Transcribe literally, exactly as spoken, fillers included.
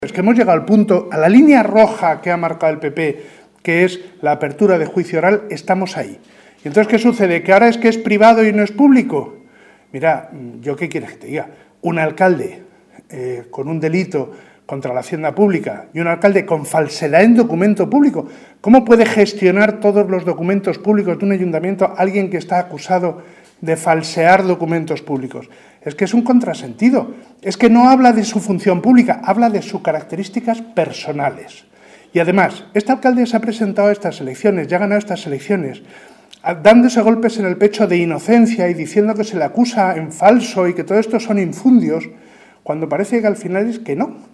Es que hemos llegado al punto, a la línea roja que ha marcado el P P, que es la apertura de juicio oral, estamos ahí. ¿Y entonces qué sucede? ¿Que ahora es que es privado y no es público? Mira, ¿yo qué quieres que te diga? Un alcalde eh, con un delito contra la hacienda pública y un alcalde con falsedad en documento público, ¿cómo puede gestionar todos los documentos públicos de un ayuntamiento alguien que está acusado de falsear documentos públicos? Es que es un contrasentido. Es que no habla de su función pública, habla de sus características personales. Y además, este alcalde se ha presentado a estas elecciones, ya ha ganado estas elecciones, dándose golpes en el pecho de inocencia y diciendo que se le acusa en falso y que todo esto son infundios, cuando parece que al final es que no.